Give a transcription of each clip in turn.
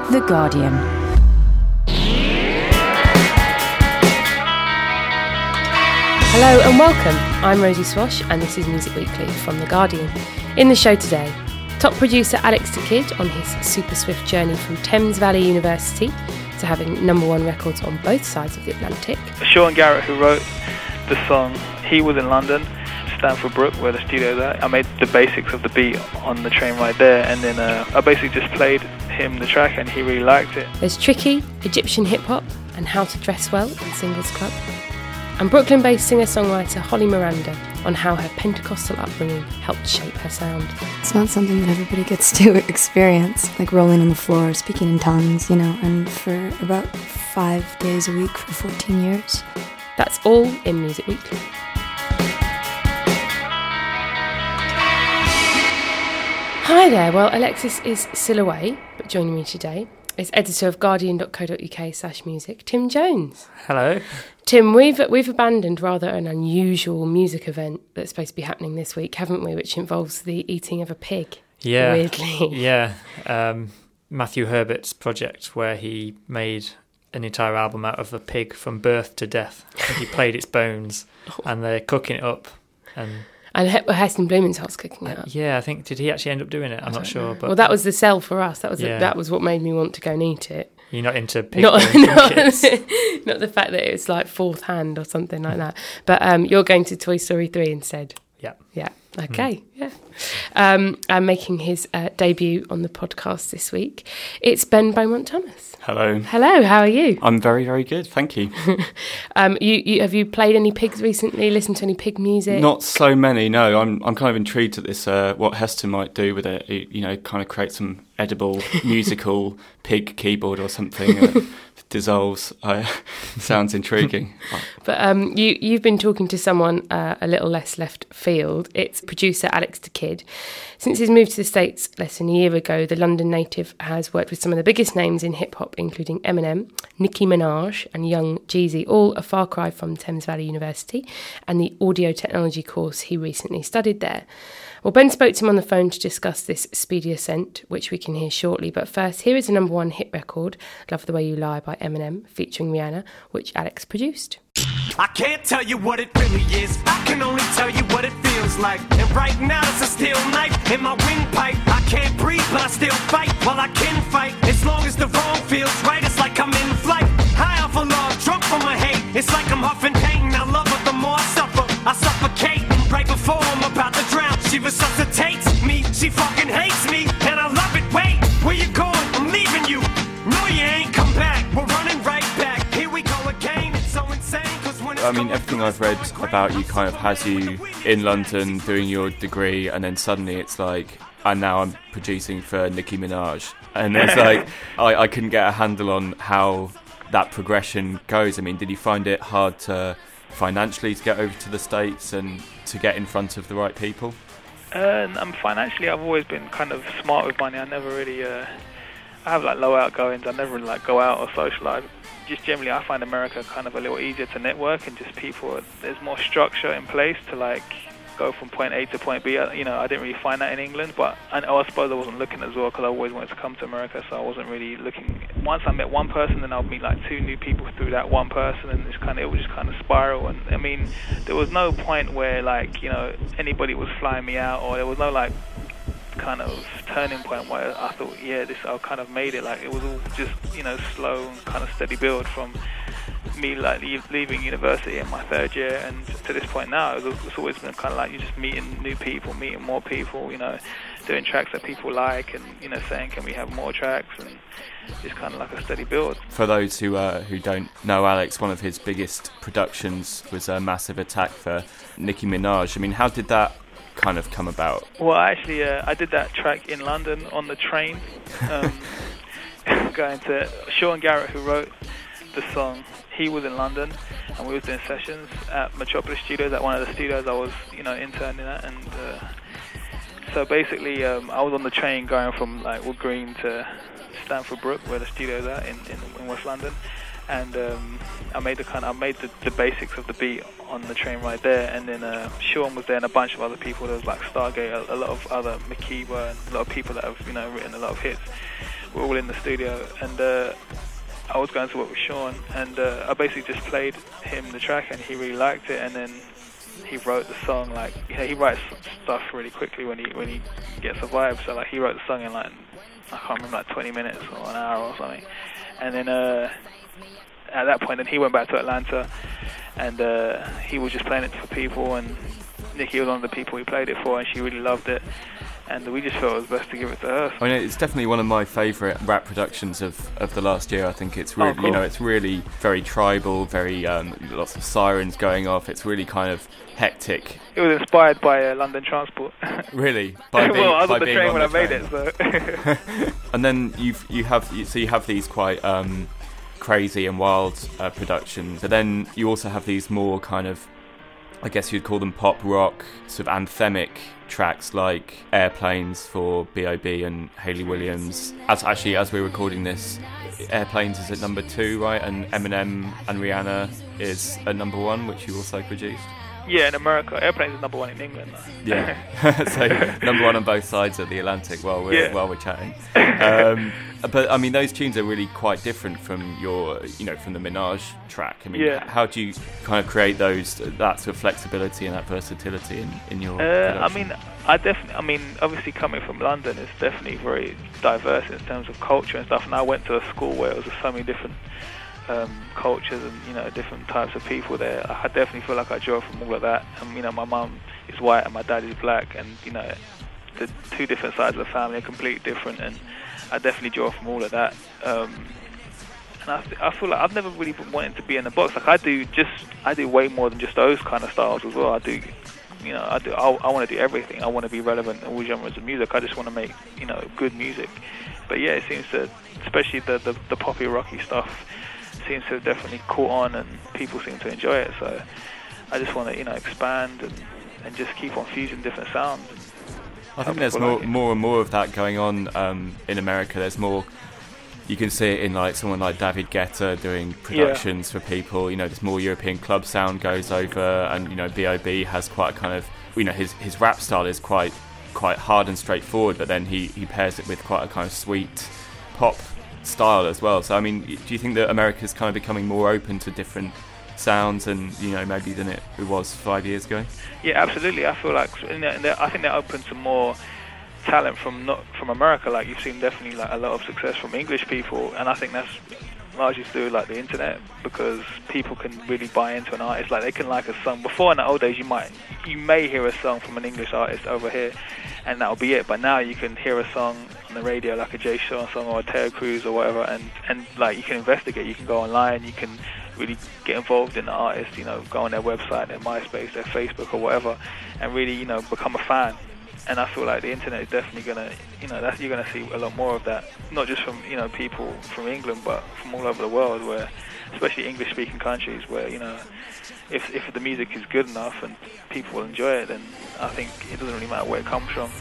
The Guardian. Hello and welcome. I'm Rosie Swash and this is Music Weekly from The Guardian. In the show today, top producer Alex da Kid on his super swift journey from Thames Valley University to having number one records on both sides of the Atlantic. Sean Garrett, who wrote the song, he was in London, Stamford Brook, where the studio's at. I made the basics of the beat on the train ride there, and then I basically just played him the track and he really liked it. There's tricky Egyptian hip-hop and how to dress well in Singles Club. And Brooklyn-based singer-songwriter Holly Miranda on how her Pentecostal upbringing helped shape her sound. It's not something that everybody gets to experience, like rolling on the floor, speaking in tongues, and for about 5 days a week for 14 years. That's all in Music Weekly. Hi there, well, Alexis is still away, but joining me today is editor of guardian.co.uk/music, Tim Jones. Hello. Tim, we've abandoned rather an unusual music event that's supposed to be happening this week, haven't we, which involves the eating of a pig, weirdly. Yeah, Matthew Herbert's project where he made an entire album out of a pig from birth to death. And he played its bones and they're cooking it up. And Heston Blumenthal's cooking it up. Yeah, I think, did he actually end up doing it? I'm not sure. But well, that was the sell for us. That was what made me want to go and eat it. You're not into pig not the fact that it's like fourth hand or something like that. But you're going to Toy Story 3 instead. Yeah. Okay. Yeah. And making his debut on the podcast this week, it's Ben Beaumont Thomas. Hello. Hello. How are you? I'm very, very good. Thank you. You have you played any pigs recently? Listened to any pig music? Not so many. No. I'm kind of intrigued at this. What Heston might do with it. Kind of create some edible musical pig keyboard or something. Dissolves. Sounds intriguing. But you've been talking to someone a little less left field. It's producer Alex da Kid. Since his move to the States less than a year ago, the London native has worked with some of the biggest names in hip-hop, including Eminem, Nicki Minaj and Young Jeezy, all a far cry from Thames Valley University and the audio technology course he recently studied there. Well, Ben spoke to him on the phone to discuss this speedy ascent, which we can hear shortly. But first, here is the number one hit record, Love the Way You Lie by Eminem, featuring Rihanna, which Alex produced. I can't tell you what it really is. I can only tell you what it feels like. And right now it's a steel knife in my windpipe. I can't breathe, but I still fight. Well, I can fight. As long as the wrong feels right, it's like I'm in flight. High off of love, drunk from my hate. It's like I'm huffing pain. I love her the more I suffer. I suffocate right before I'm about to drown. She resuscitates me. She fucking hates me. And I love it. Wait, where you going? I'm leaving you. No, you ain't come back. We're running right back. Here we go again. It's so insane. I mean, everything I've read about you kind of has you in London doing your degree, and then suddenly it's like, and now I'm producing for Nicki Minaj. And it's like, I couldn't get a handle on how that progression goes. I mean, did you find it hard financially to get over to the States and to get in front of the right people? Financially, I've always been kind of smart with money. I never really, I have like low outgoings. I never really like go out or socialise. Just generally, I find America kind of a little easier to network, and just people, there's more structure in place to like go from point A to point B. I didn't really find that in England, but I suppose I wasn't looking as well because I always wanted to come to America, so I wasn't really looking. Once I met one person, then I'll meet like two new people through that one person, and it would just kind of spiral. And I mean, there was no point where like anybody was flying me out, or there was no like kind of turning point where I thought, I kind of made it. Like it was all just slow and kind of steady build from me like leaving university in my third year and to this point now. It's always been kind of like you're just meeting new people, meeting more people, doing tracks that people like, and saying, can we have more tracks, and just kind of like a steady build. For those who don't know Alex, one of his biggest productions was a Massive Attack for Nicki Minaj. I mean, how did that kind of come about? Well, actually, I did that track in London on the train, going to Sean Garrett, who wrote the song. He was in London, and we was doing sessions at Metropolis Studios, at one of the studios I was, interning at, and so basically, I was on the train going from like Wood Green to Stamford Brook, where the studio's at in West London, and I made the basics of the beat on the train ride there, and then Sean was there and a bunch of other people. There was like Stargate, a lot of other Makiba, and a lot of people that have written a lot of hits. we're all in the studio, and I was going to work with Sean, and I basically just played him the track, and he really liked it, and then he wrote the song. Like, you know, he writes stuff really quickly when he gets a vibe. So like, he wrote the song in like, I can't remember, like 20 minutes or an hour or something. And then at that point, then he went back to Atlanta, and he was just playing it for people. And Nikki was one of the people he played it for, and she really loved it. And we just felt it was best to give it to her. I mean, it's definitely one of my favourite rap productions of the last year. I think it's really, cool. you know, it's really very tribal, very lots of sirens going off. It's really kind of hectic. It was inspired by London Transport. Really? Well, I was on the train when I made it, so. And then you have these quite crazy and wild productions, but then you also have these more kind of, I guess you'd call them pop rock, sort of anthemic tracks like Airplanes for B.O.B. and Hayley Williams. As we're recording this, Airplanes is at number 2, right? And Eminem and Rihanna is at number 1, which you also produced. Yeah, in America. Airplanes is number 1 in England, though. Yeah. So number 1 on both sides of the Atlantic while we're chatting. But I mean, those tunes are really quite different from from the Minaj track. I mean, how do you kind of create that sort of flexibility and that versatility in your production? I mean, obviously coming from London, it's definitely very diverse in terms of culture and stuff. And I went to a school where it was so many different cultures and different types of people there. I definitely feel like I draw from all of that. And my mum is white and my dad is black, and the two different sides of the family are completely different, and I definitely draw from all of that. And I feel like I've never really been wanting to be in a box. Like I do way more than just those kind of styles as well. I want to do everything. I want to be relevant in all genres of music. I just want to make good music. But yeah, it seems to, especially the poppy rocky stuff, seems to have definitely caught on, and people seem to enjoy it. So I just want to expand and just keep on fusing different sounds. I think there's more and more of that going on in America. There's more. You can see it in like someone like David Guetta doing productions for people. There's more European club sound goes over, and B.O.B. has quite a kind of his rap style is quite hard and straightforward, but then he pairs it with quite a kind of sweet pop style as well. So I mean, do you think that America's kind of becoming more open to different sounds and maybe than it was 5 years ago? Yeah, absolutely. I feel like I think they're open to more talent from America. Like you've seen definitely like a lot of success from English people, and I think that's largely to do with like the internet, because people can really buy into an artist. Like they can like a song. Before in the old days, you may hear a song from an English artist over here, and that'll be it. But now you can hear a song on the radio, like a Jay Sean song or a Terry Crews or whatever, and like you can investigate. You can go online. You can really get involved in the artist. Go on their website, their MySpace, their Facebook or whatever, and really become a fan. And I feel like the internet is definitely gonna, you're gonna see a lot more of that, not just from people from England, but from all over the world, where, especially English-speaking countries, where if the music is good enough and people will enjoy it, then I think it doesn't really matter where it comes from.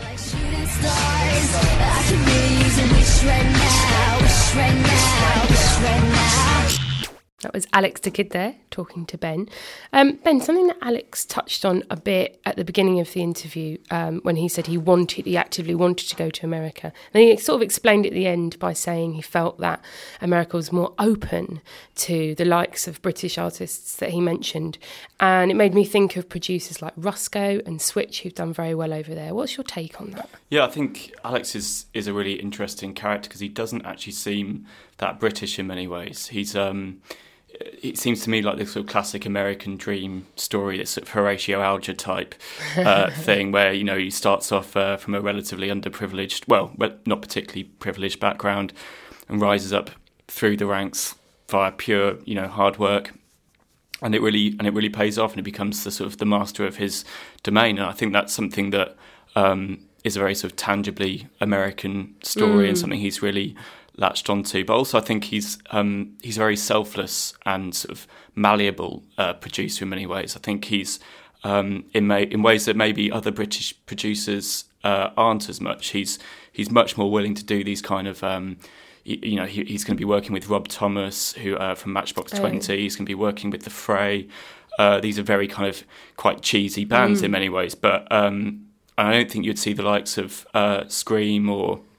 That was Alex the Kid there, talking to Ben. Ben, something that Alex touched on a bit at the beginning of the interview, when he said he actively wanted to go to America. And he sort of explained at the end by saying he felt that America was more open to the likes of British artists that he mentioned. And it made me think of producers like Rusko and Switch, who've done very well over there. What's your take on that? Yeah, I think Alex is a really interesting character because he doesn't actually seem that British in many ways. It seems to me like this sort of classic American dream story, this sort of Horatio Alger type thing, where he starts off from a relatively underprivileged, well, not particularly privileged background, and rises up through the ranks via pure, hard work, and it really pays off, and he becomes the sort of the master of his domain. And I think that's something that is a very sort of tangibly American story and something he's really latched onto. But also I think he's a very selfless and sort of malleable producer in many ways. I think he's in ways that maybe other British producers aren't as much. He's much more willing to do these kind of he's going to be working with Rob Thomas, who from Matchbox 20. He's going to be working with The Fray. These are very kind of quite cheesy bands in many ways, but I don't think you'd see the likes of Scream or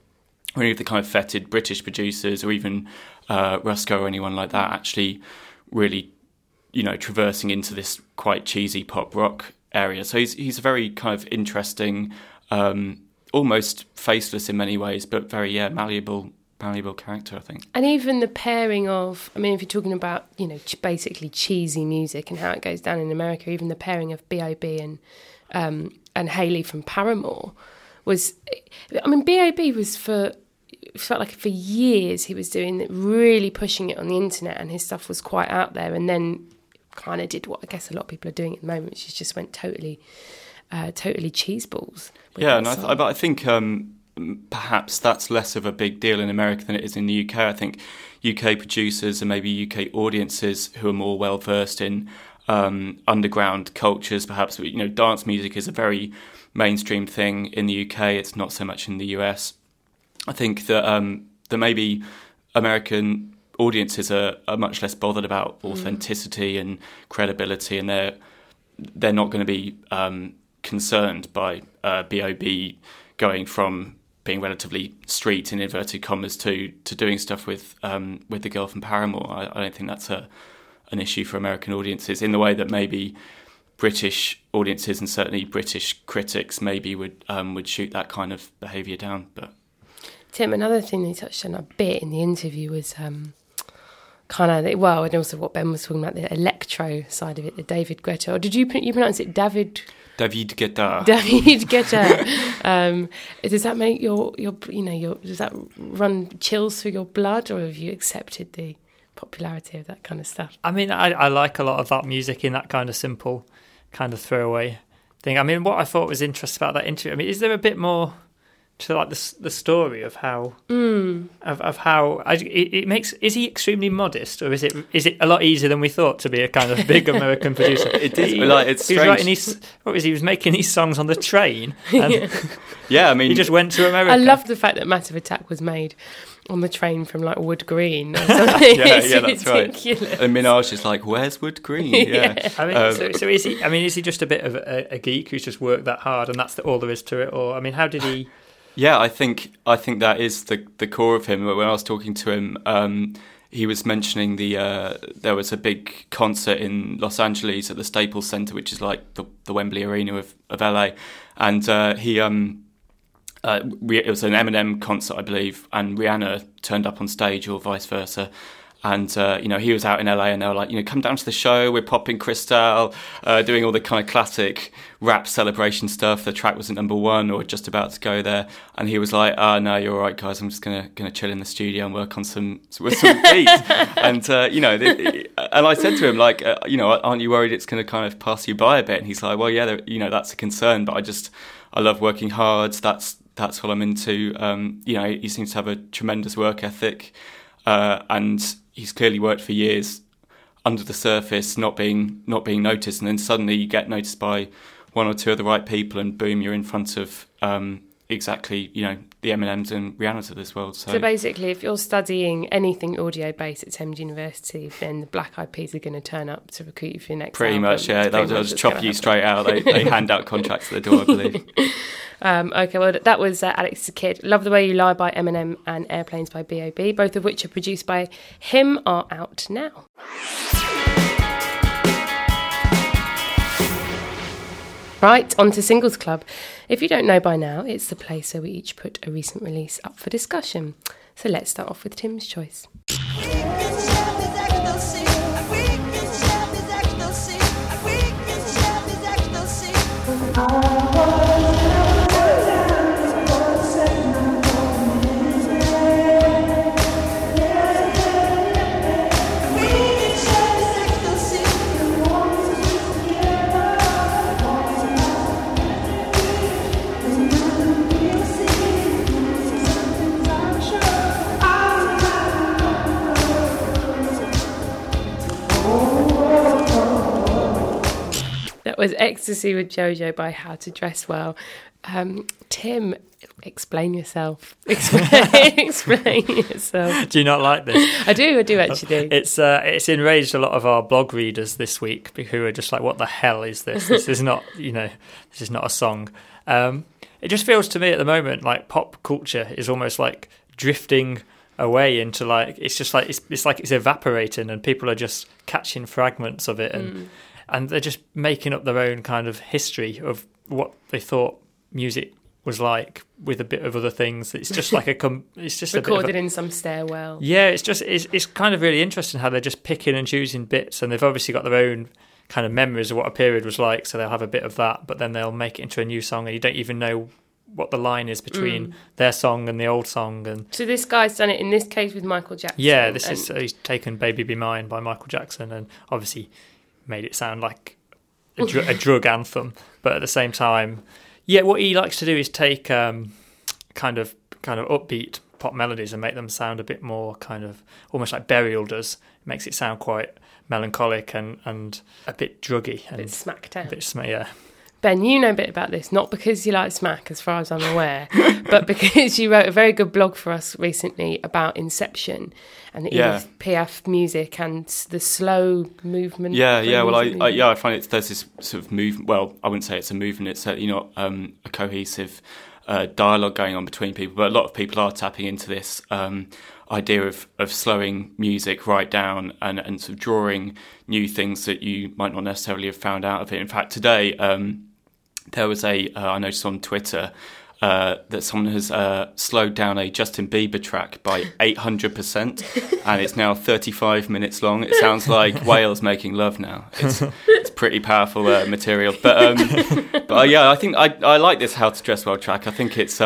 or any of the kind of feted British producers, or even Rusko or anyone like that, actually really, traversing into this quite cheesy pop rock area. So he's a very kind of interesting, almost faceless in many ways, but very malleable character, I think. And even the pairing of, if you're talking about, basically cheesy music and how it goes down in America, even the pairing of B.O.B. and Hayley from Paramore was, B.O.B. was felt like for years he was doing it, really pushing it on the internet, and his stuff was quite out there, and then kind of did what I guess a lot of people are doing at the moment, which is just went totally cheeseballs. Yeah, but I think perhaps that's less of a big deal in America than it is in the UK. I think UK producers and maybe UK audiences who are more well versed in underground cultures, perhaps, dance music is a very mainstream thing in the UK. It's not so much in the US. I think that maybe American audiences are much less bothered about authenticity and credibility, and they're not going to be concerned by B.O.B. going from being relatively street in inverted commas to doing stuff with the girl from Paramore. I don't think that's an issue for American audiences in the way that maybe British audiences and certainly British critics maybe would shoot that kind of behaviour down. But Tim, another thing they touched on a bit in the interview was and also what Ben was talking about, the electro side of it, the David Guetta. Or did you pronounce it David Guetta? David Guetta. Does that make your does that run chills through your blood, or have you accepted the popularity of that kind of stuff? I like a lot of that music in that kind of simple, kind of throwaway thing. What I thought was interesting about that interview, is there a bit more to like the story of how of how it makes? Is he extremely modest, or is it a lot easier than we thought to be a kind of big American producer? It is it's strange. He was making these songs on the train. And yeah, he just went to America. I love the fact that Massive Attack was made on the train from like Wood Green or something. yeah, that's ridiculous. Right. And Minaj is like, "Where's Wood Green?" Yeah. So is he? Is he just a bit of a geek who's just worked that hard, and that's all there is to it? Or how did he? Yeah, I think that is the core of him. When I was talking to him, he was mentioning there was a big concert in Los Angeles at the Staples Center, which is like the Wembley Arena of LA, and it was an Eminem concert, I believe, and Rihanna turned up on stage, or vice versa. And, he was out in LA and they were like, come down to the show, we're popping Cristal, doing all the kind of classic rap celebration stuff. The track wasn't number one or just about to go there. And he was like, no, you're all right, guys. I'm just going to chill in the studio and work on some beats. And, and I said to him, like, aren't you worried it's going to kind of pass you by a bit? And he's like, well, yeah, that's a concern, but I love working hard. That's what I'm into. He seems to have a tremendous work ethic. And he's clearly worked for years under the surface, not being noticed, and then suddenly you get noticed by one or two of the right people, and boom, you're in front of exactly the Eminems and Rihannas of this world. So basically, if you're studying anything audio based at Thames University, then the Black Eyed Peas are going to turn up to recruit you for your next pretty album. Much, yeah. They'll just chop you straight out. They hand out contracts at the door, I believe. Okay, well, that was Alex the Kid. Love the Way You Lie by Eminem and Airplanes by B.O.B., both of which are produced by him, are out now. Right, on to Singles Club. If you don't know by now, it's the place where we each put a recent release up for discussion. So let's start off with Tim's choice. That was Ecstasy with Jojo by How to Dress Well. Tim, explain yourself. Explain yourself. Do you not like this? I do actually. It's enraged a lot of our blog readers this week, who are just like, what the hell is this? This is not, this is not a song. It just feels to me at the moment like pop culture is almost like drifting away into like it's evaporating, and people are just catching fragments of it, and they're just making up their own kind of history of what they thought music was like with a bit of other things. It's just like it's just recorded in some stairwell. Yeah, it's kind of really interesting how they're just picking and choosing bits, and they've obviously got their own kind of memories of what a period was like, so they'll have a bit of that, but then they'll make it into a new song, and you don't even know what the line is between their song and the old song. And so this guy's done it in this case with Michael Jackson. Yeah, he's taken "Baby Be Mine" by Michael Jackson and obviously made it sound like a drug anthem, but at the same time, yeah, what he likes to do is take kind of upbeat pop melodies and make them sound a bit more kind of almost like Burial does. It makes it sound quite melancholic and a bit druggy. And a bit smacked out. Yeah. Ben, you know a bit about this, not because you like smack, as far as I'm aware, but because you wrote a very good blog for us recently about Inception and the Edith Piaf music and the slow movement. Yeah. Well, I find there's this sort of movement. Well, I wouldn't say it's a movement. It's certainly not a cohesive dialogue going on between people, but a lot of people are tapping into this idea of slowing music right down and sort of drawing new things that you might not necessarily have found out of it. In fact, today there was I noticed on Twitter that someone has slowed down a Justin Bieber track by 800%, and it's now 35 minutes long. It sounds like whales making love now. It's pretty powerful material. But yeah, I think I like this How to Dress Well track. I think it's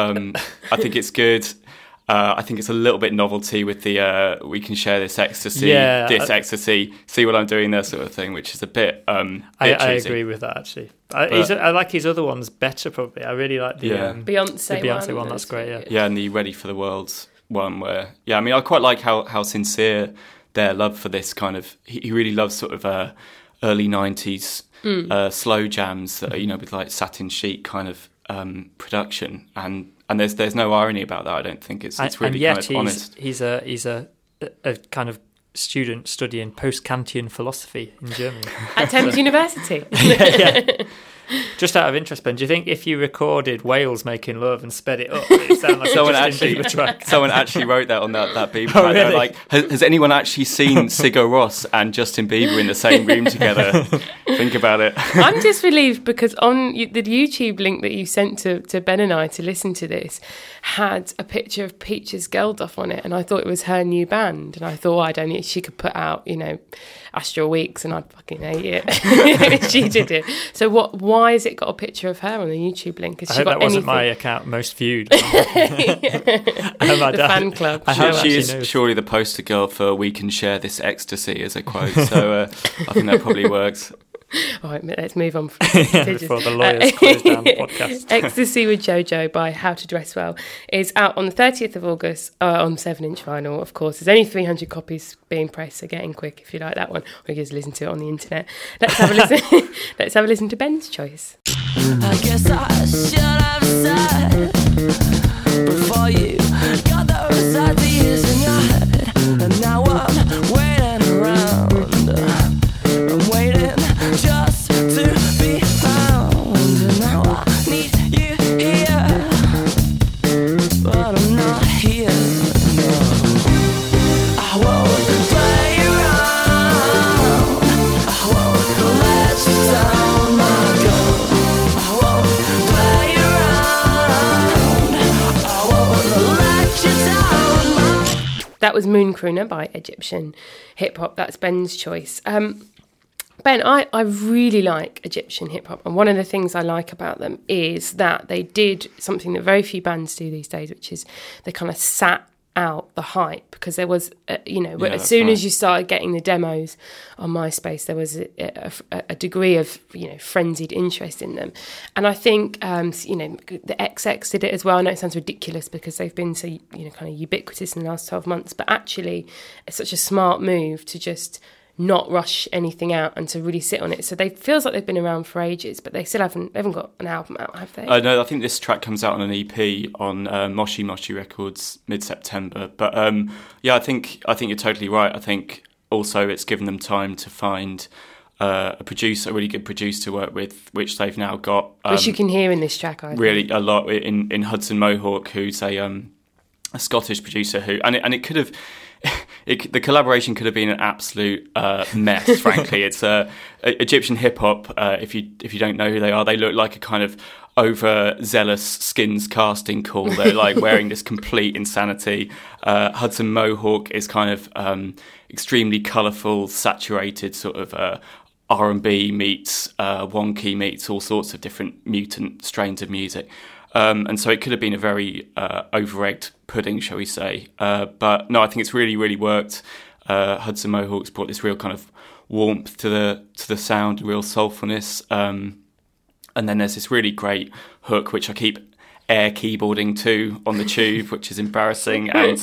good. I think it's a little bit novelty with the we can share this ecstasy, ecstasy, see what I'm doing there sort of thing, which is a bit I agree with that, actually. I like his other ones better, probably. I really like the Beyonce one. That's great, yeah. And the Ready for the World's one where, I mean, I quite like how sincere their love for this kind of, he really loves sort of early 90s slow jams that are, with like Satin Chic kind of production, and there's no irony about that. I don't think it's really kind of honest. He's a kind of student studying post-Kantian philosophy in Germany at Thames University. Yeah. Just out of interest, Ben, do you think if you recorded whales making love and sped it up, it sound like someone actually wrote that on that Bieber track? Really? They're like, has anyone actually seen Sigur Rós and Justin Bieber in the same room together? Think about it. I'm just relieved because on the YouTube link that you sent to Ben and I to listen to this had a picture of Peaches Geldof on it, and I thought it was her new band, and I thought she could put out Astral Weeks, and I'd fucking hate it. She did it. So why has it got a picture of her on the YouTube link? I hope that wasn't my account most viewed. The fan club. She is surely the poster girl for "We Can Share This Ecstasy" as a quote. So I think that probably works. All right, let's move on before the lawyers close down the podcast. Ecstasy with JoJo by How to Dress Well is out on the 30th of August on 7-inch vinyl. Of course, there's only 300 copies being pressed, so get in quick if you like that one, or you just listen to it on the internet. Let's have a listen. Let's have a listen to Ben's choice. I guess I should have said before you got those ideas in your head, and now I'm waiting around. I'm waiting just to be found, and now I need you here, but I'm not here. No. I won't play around. I won't let you down, my girl. I won't play around. I won't let you down, my... That was Moon Crooner by Egyptian Hip Hop. That's Ben's choice. Ben, I really like Egyptian hip-hop, and one of the things I like about them is that they did something that very few bands do these days, which is they kind of sat out the hype, because there was, as soon as you started getting the demos on MySpace, there was a degree of, frenzied interest in them. And I think, the XX did it as well. I know it sounds ridiculous because they've been so, kind of ubiquitous in the last 12 months, but actually it's such a smart move to just not rush anything out and to really sit on it. So they feels like they've been around for ages, but they haven't got an album out, have they? No, I think this track comes out on an EP on Moshi Moshi Records mid-September. But I think you're totally right. I think also it's given them time to find a really good producer to work with, which they've now got. Which you can hear in this track, I think. Really a lot in Hudson Mohawk, who's Scottish producer who, and it could have, the collaboration could have been an absolute mess. Frankly, it's Egyptian hip hop. If you don't know who they are, they look like a kind of overzealous Skins casting call. They're like wearing this complete insanity. Hudson Mohawk is kind of extremely colourful, saturated sort of R&B meets wonky meets all sorts of different mutant strains of music. And so it could have been a very over-egged pudding, shall we say. But no, I think it's really, really worked. Hudson Mohawk's brought this real kind of warmth to the sound, real soulfulness. And then there's this really great hook, which I keep air keyboarding to on the tube, which is embarrassing. And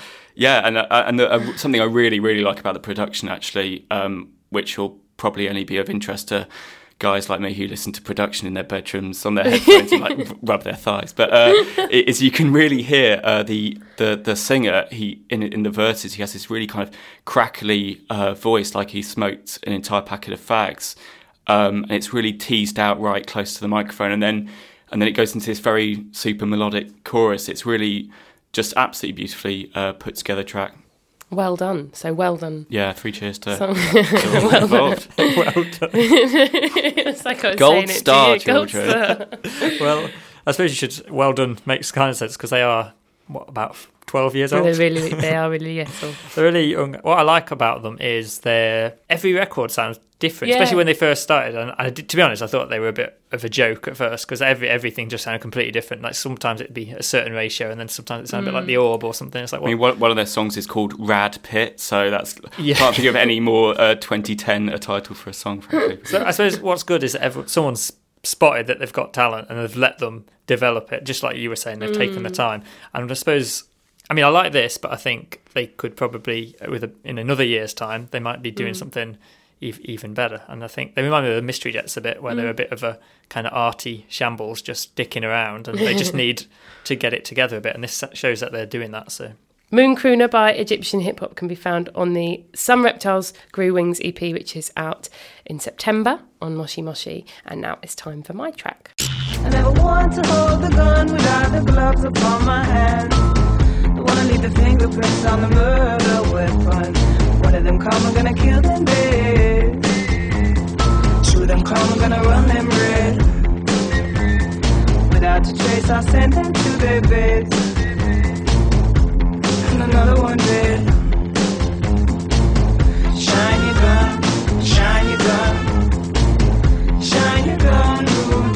something I really, really like about the production, actually, which will probably only be of interest to guys like me who listen to production in their bedrooms on their headphones and like rub their thighs. But is you can really hear the singer. He in the verses he has this really kind of crackly voice, like he smoked an entire packet of fags. And it's really teased out right close to the microphone, and then it goes into this very super melodic chorus. It's really just absolutely beautifully put together track. Well done. So well done. Yeah, 3 cheers to well involved. Well done. It's like I was Gold saying star, it to you. Gold children. star. Well, I suppose you should. Well done makes kind of sense because they are about 12 years old. They are really yes. They're really young. What I like about them is every record sounds different, especially when they first started. And to be honest, I thought they were a bit of a joke at first because everything just sounded completely different. Like sometimes it'd be a certain ratio, and then sometimes it sounded a bit like the Orb or something. It's like, I mean, one of their songs is called Rad Pit, so that's can't think of any more 2010 a title for a song, frankly. So I suppose what's good is that someone's spotted that they've got talent and they've let them develop it, just like you were saying. They've taken the time, and I suppose. I mean, I like this, but I think they could probably, in another year's time, they might be doing something even better. And I think they remind me of the Mystery Jets a bit, where they're a bit of a kind of arty shambles, just dicking around, and they just need to get it together a bit. And this shows that they're doing that. So, Moon Crooner by Egyptian Hip Hop can be found on the Some Reptiles Grew Wings EP, which is out in September on Moshi Moshi. And now it's time for my track. I never want to hold the gun without the gloves upon my hands. Wanna leave the fingerprints on the murder weapon. One of them come, I'm gonna kill them dead. Two of them come, I'm gonna run them red. Without a trace, I'll send them to their beds. And another one dead. Shine your gun, shine your gun. Shine your gun, rude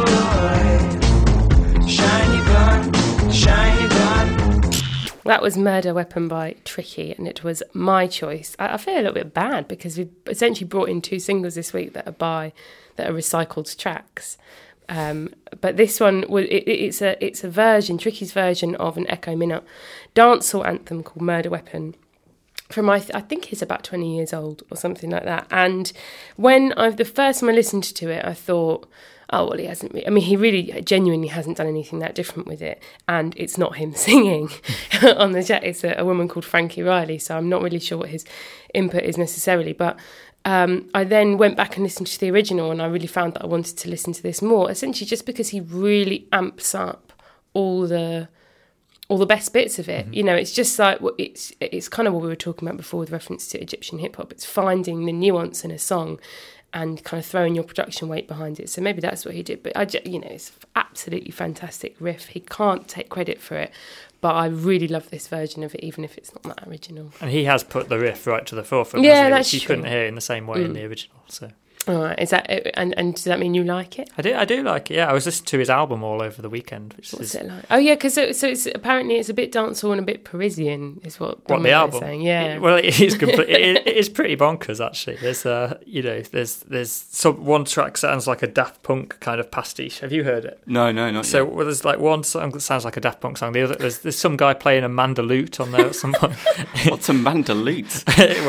boy. Shine your gun, shine your gun. That was Murder Weapon by Tricky, and it was my choice. I feel a little bit bad because we've essentially brought in 2 singles this week that are recycled tracks. But this one, it's a version, Tricky's version of an Echo Minot dancehall anthem called Murder Weapon. From I think it's about 20 years old or something like that. And when the first time I listened to it, I thought, oh, well, he hasn't. I mean, he really genuinely hasn't done anything that different with it. And it's not him singing on the jet. It's a woman called Frankie Riley. So I'm not really sure what his input is necessarily. But I then went back and listened to the original, and I really found that I wanted to listen to this more, essentially just because he really amps up all the best bits of it. You know, it's just like, it's kind of what we were talking about before with reference to Egyptian hip hop. It's finding the nuance in a song and kind of throwing your production weight behind it. So maybe that's what he did. But it's absolutely fantastic riff. He can't take credit for it, but I really love this version of it, even if it's not that original. And he has put the riff right to the forefront. Yeah, that's true. You couldn't hear in the same way in the original. So. All right, is that and does that mean you like it? I do like it. Yeah, I was listening to his album all over the weekend. What's it like? Oh yeah, because so it's apparently it's a bit dancehall and a bit Parisian, is what the album is saying. Yeah, well, it is it is pretty bonkers actually. There's there's some one track sounds like a Daft Punk kind of pastiche. Have you heard it? No, not so, yet. Well, there's like one song that sounds like a Daft Punk song. The other there's some guy playing a mandolute on there at some point. What's a mandolute?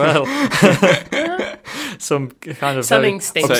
Well. Some kind of something stinks.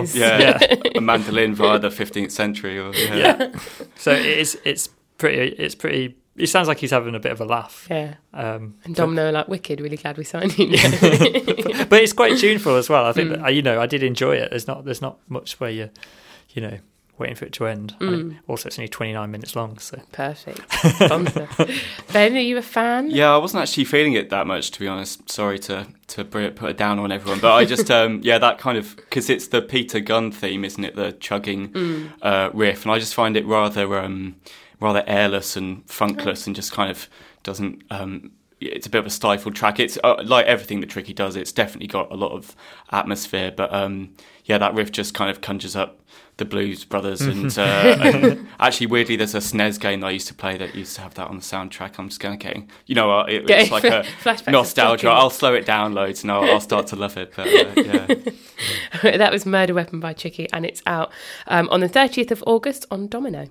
A mandolin via the 15th century. So it's pretty. It sounds like he's having a bit of a laugh. Yeah. And Domino like wicked. Really glad we signed you. But it's quite tuneful as well. I think that, I did enjoy it. There's not much where waiting for it to end. And also, it's only 29 minutes long, so... Perfect. Sponsor. Ben, are you a fan? Yeah, I wasn't actually feeling it that much, to be honest. Sorry to put it down on everyone. But I just, that kind of... Because it's the Peter Gunn theme, isn't it? The chugging riff. And I just find it rather airless and funkless and just kind of doesn't... it's a bit of a stifled track. It's like everything that Tricky does, it's definitely got a lot of atmosphere. But that riff just kind of conjures up the Blues Brothers. And actually, weirdly, there's a SNES game that I used to play that used to have that on the soundtrack. I'm just kind of getting, it's like a nostalgia. I'll slow it down loads and I'll start to love it. But yeah. That was Murder Weapon by Tricky, and it's out on the 30th of August on Domino.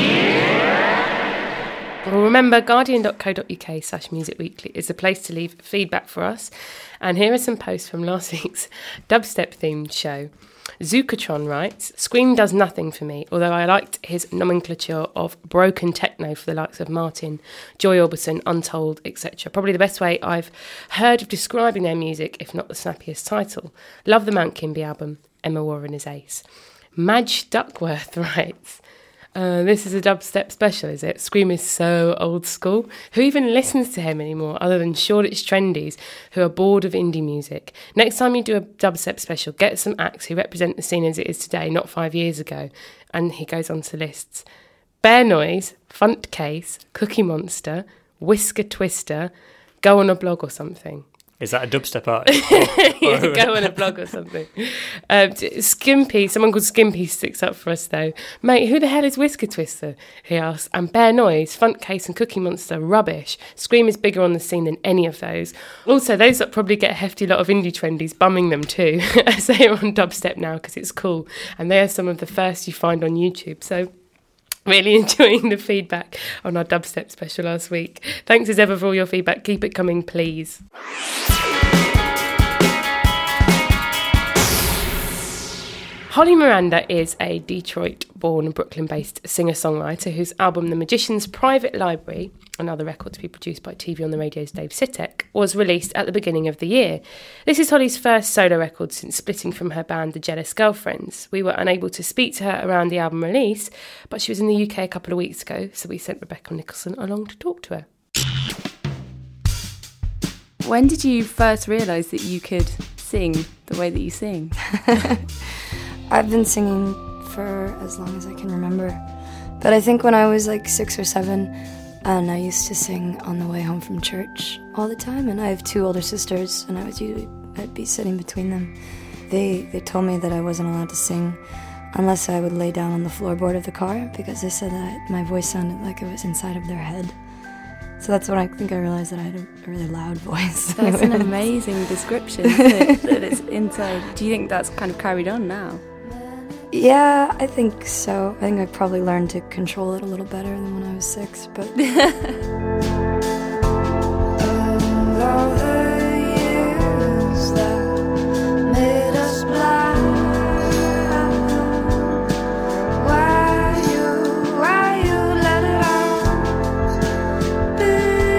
Well, remember, guardian.co.uk/musicweekly is the place to leave feedback for us. And here are some posts from last week's dubstep-themed show. Zucatron writes, Scream does nothing for me, although I liked his nomenclature of broken techno for the likes of Martin, Joy Orbison, Untold, etc. Probably the best way I've heard of describing their music, if not the snappiest title. Love the Mount Kimby album. Emma Warren is ace. Madge Duckworth writes... this is a dubstep special, is it? Scream is so old school. Who even listens to him anymore, other than Shoreditch trendies who are bored of indie music? Next time you do a dubstep special, get some acts who represent the scene as it is today, not 5 years ago. And he goes on to lists. Bear Noise, Funt Case, Cookie Monster, Whisker Twister, Go on a Blog or something. Is that a dubstep artist? Yeah, go on a blog or something. Skimpy, someone called Skimpy sticks up for us though. Mate, who the hell is Whisker Twister? He asks. And Bear Noise, Funt Case and Cookie Monster, rubbish. Scream is bigger on the scene than any of those. Also, those that probably get a hefty lot of indie trendies bumming them too, as they are on dubstep now because it's cool. And they are some of the first you find on YouTube. So... really enjoying the feedback on our dubstep special last week. Thanks as ever for all your feedback. Keep it coming, please. Holly Miranda is a Detroit-born, Brooklyn-based singer-songwriter whose album The Magician's Private Library, another record to be produced by TV on the Radio's Dave Sitek, was released at the beginning of the year. This is Holly's first solo record since splitting from her band The Jealous Girlfriends. We were unable to speak to her around the album release, but she was in the UK a couple of weeks ago, so we sent Rebecca Nicholson along to talk to her. When did you first realise that you could sing the way that you sing? I've been singing for as long as I can remember. But I think when I was like 6 or 7, and I used to sing on the way home from church all the time. And I have 2 older sisters, and I'd be sitting between them. They told me that I wasn't allowed to sing unless I would lay down on the floorboard of the car, because they said that my voice sounded like it was inside of their head. So that's when I think I realized that I had a really loud voice. That's an amazing description, that it's inside. Do you think that's kind of carried on now? Yeah, I think so. I think I probably learned to control it a little better than when I was 6, but... all the years that made us blind, why you let it all be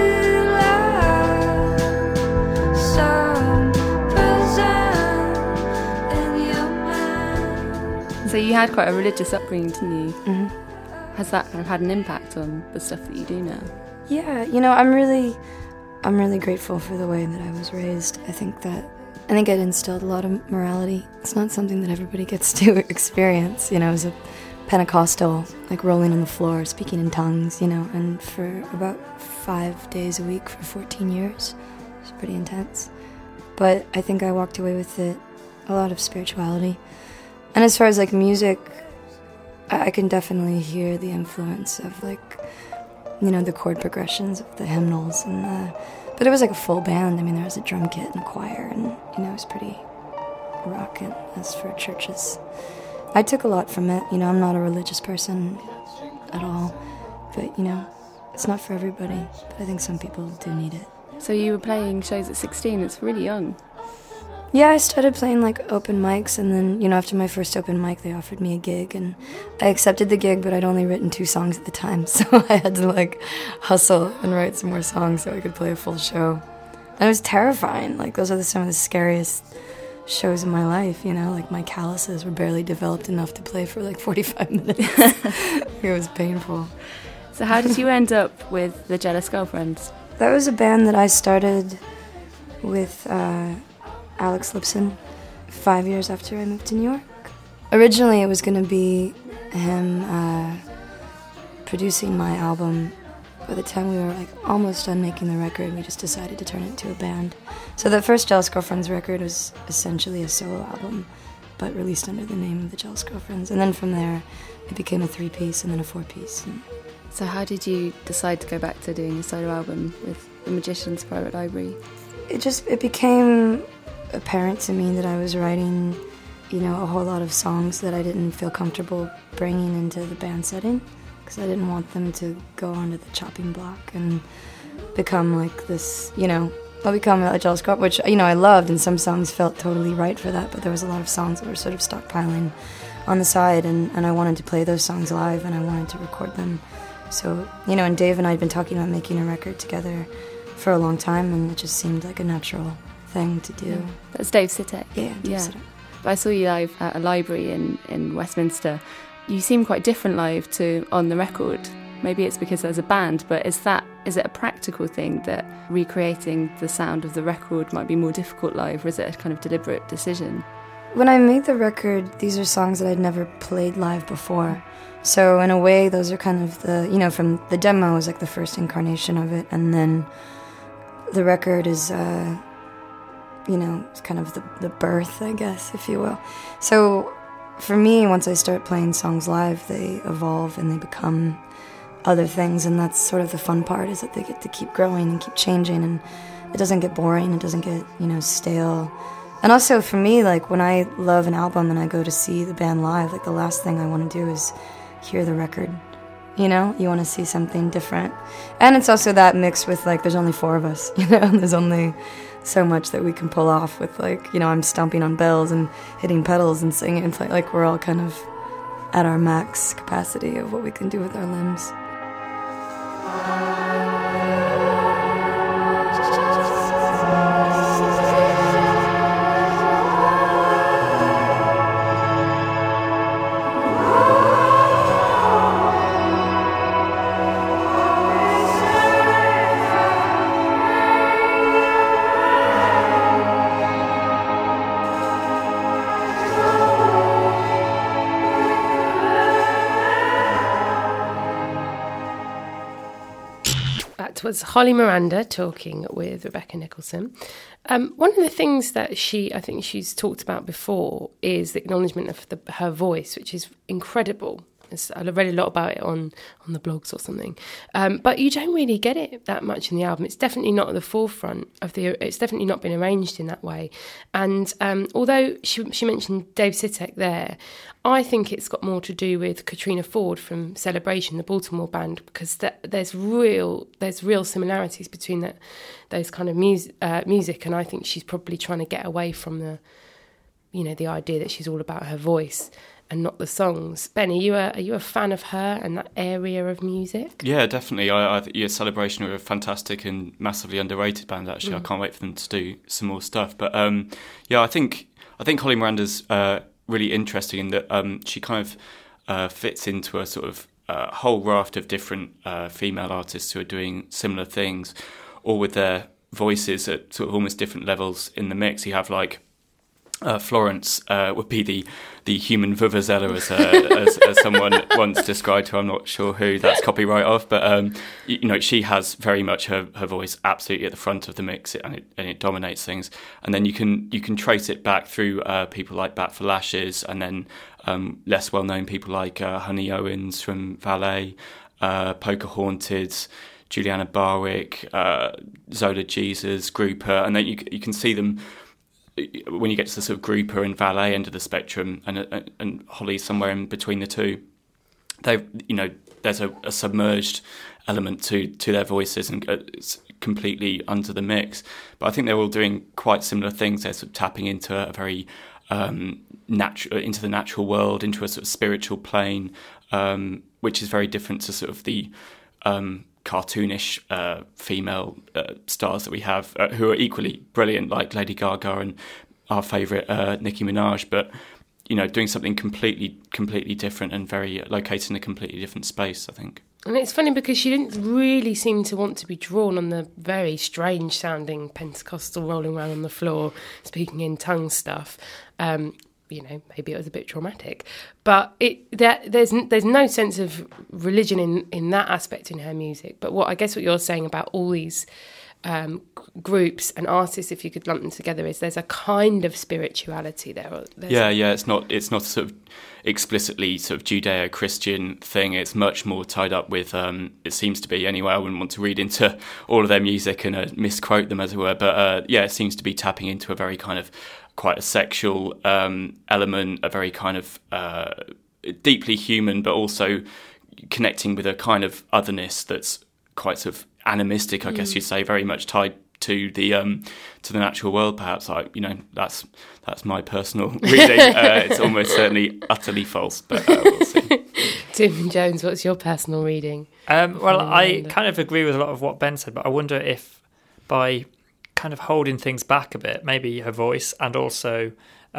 like some present in your mind. So you had quite a religious upbringing, didn't you? Mm-hmm. Has that kind of had an impact on the stuff that you do now? Yeah, I'm really grateful for the way that I was raised. I think it instilled a lot of morality. It's not something that everybody gets to experience, as a Pentecostal, like rolling on the floor, speaking in tongues, and for about 5 days a week for 14 years. It's pretty intense. But I think I walked away with a lot of spirituality. And as far as like music, I can definitely hear the influence of the chord progressions of the hymnals but it was like a full band. I mean, there was a drum kit and a choir, and it was pretty rockin'. As for churches, I took a lot from it. I'm not a religious person at all, but it's not for everybody. But I think some people do need it. So you were playing shows at 16. It's really young. Yeah, I started playing like open mics, and then, after my first open mic, they offered me a gig, and I accepted the gig, but I'd only written 2 songs at the time, so I had to like hustle and write some more songs so I could play a full show. And it was terrifying. Like, those are some of the scariest shows in my life, you know, like my calluses were barely developed enough to play for like 45 minutes. It was painful. So how did you end up with the Jealous Girlfriends? That was a band that I started with Alex Lipson 5 years after I moved to New York. Originally it was going to be him producing my album. By the time we were like almost done making the record, we just decided to turn it into a band. So the first Jealous Girlfriends record was essentially a solo album, but released under the name of the Jealous Girlfriends. And then from there, it became a 3-piece and then a 4-piece. So how did you decide to go back to doing a solo album with The Magician's Private Library? It became apparent to me that I was writing, you know, a whole lot of songs that I didn't feel comfortable bringing into the band setting, because I didn't want them to go onto the chopping block and become like this, you know, I'll become a Jealous Girl, which, you know, I loved, and some songs felt totally right for that, but there was a lot of songs that were sort of stockpiling on the side, and I wanted to play those songs live, and I wanted to record them. So, you know, and Dave and I had been talking about making a record together for a long time, and it just seemed like a natural thing to do. Yeah. That's Dave Sitek. Yeah, Dave Sitek. But I saw you live at a library in Westminster. You seem quite different live to on the record. Maybe it's because there's a band, but is it a practical thing that recreating the sound of the record might be more difficult live, or is it a kind of deliberate decision? When I made the record, these are songs that I'd never played live before. So in a way, those are kind of the, you know, from the demo is like the first incarnation of it, and then the record is, you know, it's kind of the birth, I guess, if you will. So for me, once I start playing songs live, they evolve and they become other things, and that's sort of the fun part, is that they get to keep growing and keep changing, and it doesn't get boring, it doesn't get, you know, stale. And also for me, like when I love an album and I go to see the band live, like the last thing I want to do is hear the record. You know, you want to see something different. And it's also that mixed with, like, there's only 4 of us, you know, and there's only so much that we can pull off with, like, you know, I'm stomping on bells and hitting pedals and singing and play, like, we're all kind of at our max capacity of what we can do with our limbs. Was Holly Miranda talking with Rebecca Nicholson. One of the things that I think she's talked about before is the acknowledgement of her voice, which is incredible. I read a lot about it on the blogs or something. But you don't really get it that much in the album. It's definitely not at the forefront it's definitely not been arranged in that way. And although she mentioned Dave Sitek there, I think it's got more to do with Katrina Ford from Celebration, the Baltimore band, because there's real similarities between those kind of music, and I think she's probably trying to get away from the idea that she's all about her voice and not the songs. Ben, are you a fan of her and that area of music? Yeah, definitely. I think Celebration are a fantastic and massively underrated band, actually. I can't wait for them to do some more stuff. But I think Holly Miranda's really interesting in that she kind of fits into a sort of whole raft of different female artists who are doing similar things, all with their voices at sort of almost different levels in the mix. You have like Florence would be the human vuvuzela, as someone once described her. I'm not sure who that's copyright of, but she has very much her voice absolutely at the front of the mix, and it dominates things. And then you can trace it back through people like Bat for Lashes, and then less well known people like Honey Owens from Valet, Poker Haunted, Juliana Barwick, Zola Jesus, Grouper, and then you can see them. When you get to the sort of Grouper and Valet end of the spectrum, and Holly somewhere in between the two, there's a submerged element to their voices, and it's completely under the mix. But I think they're all doing quite similar things. They're sort of tapping into a very into the natural world, into a sort of spiritual plane, which is very different to sort of the cartoonish female stars that we have, who are equally brilliant, like Lady Gaga our favourite Nicki Minaj, but doing something completely different and very located in a completely different space, I think. And it's funny because she didn't really seem to want to be drawn on the very strange sounding Pentecostal rolling around on the floor, speaking in tongues stuff. Maybe it was a bit traumatic, but there's no sense of religion in that aspect in her music. But what you're saying about all these groups and artists, if you could lump them together, is there's a kind of spirituality there. It's not sort of explicitly sort of Judeo-Christian thing. It's much more tied up with it seems to be anyway. I wouldn't want to read into all of their music and misquote them, as it were, but it seems to be tapping into a very kind of quite a sexual element, a very kind of deeply human, but also connecting with a kind of otherness that's quite sort of animistic, I guess you'd say, very much tied to the natural world. Perhaps that's my personal reading. It's almost certainly utterly false, but we'll see. Tim Jones, what's your personal reading? I kind of agree with a lot of what Ben said, but I wonder if by kind of holding things back a bit, maybe her voice and also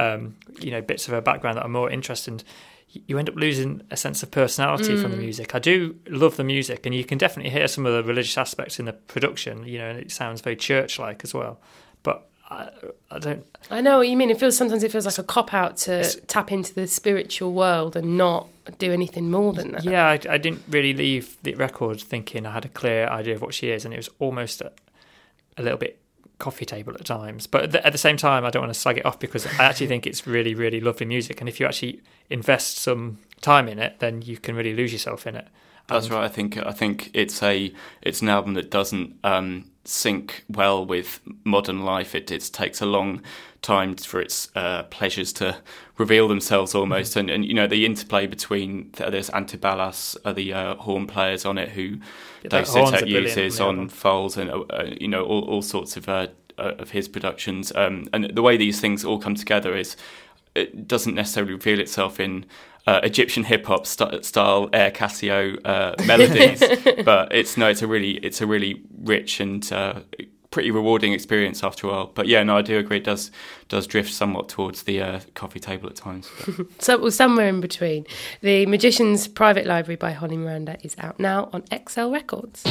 bits of her background that are more interesting, you end up losing a sense of personality from the music. I do love the music, and you can definitely hear some of the religious aspects in the production, and it sounds very church-like as well. But I don't... I know what you mean. Sometimes it feels like a cop-out to tap into the spiritual world and not do anything more than that. Yeah, I didn't really leave the record thinking I had a clear idea of what she is, and it was almost a little bit coffee table at times, but at the same time I don't want to slag it off, because I actually think it's really, really lovely music, and if you actually invest some time in it, then you can really lose yourself in it. That's right. I think it's an album that doesn't sync well with modern life. It takes a long time for its pleasures to reveal themselves almost, and the interplay between there's Antibalas, the horn players on it, who Dave Sitek uses on Foals, and all sorts of his productions, and the way these things all come together is it doesn't necessarily reveal itself in Egyptian hip hop style Air Casio melodies, but it's a really rich and pretty rewarding experience after a while. But I do agree, it does drift somewhat towards the coffee table at times. So somewhere in between. The Magician's Private Library by Holly Miranda is out now on XL Records.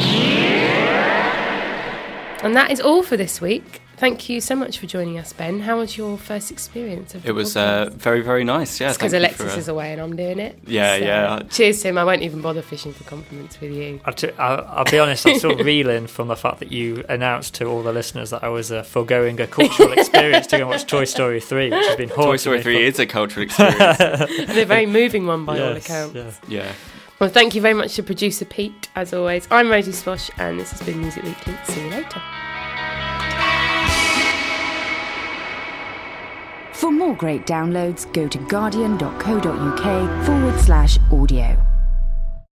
And that is all for this week. Thank you so much for joining us, Ben. How was your first experience of the It was podcast? very, very nice, yeah. It's because Alexis is away and I'm doing it. Yeah. Cheers, Tim. I won't even bother fishing for compliments with you. I'll be honest, I'm still reeling from the fact that you announced to all the listeners that I was foregoing a cultural experience to go and watch Toy Story 3, which has been haunting Toy Story 3 is a cultural experience. And a very moving one by all accounts. Yeah. Well, thank you very much to producer Pete, as always. I'm Rosie Swosh, and this has been Music Weekly. See you later. For more great downloads, go to guardian.co.uk/audio.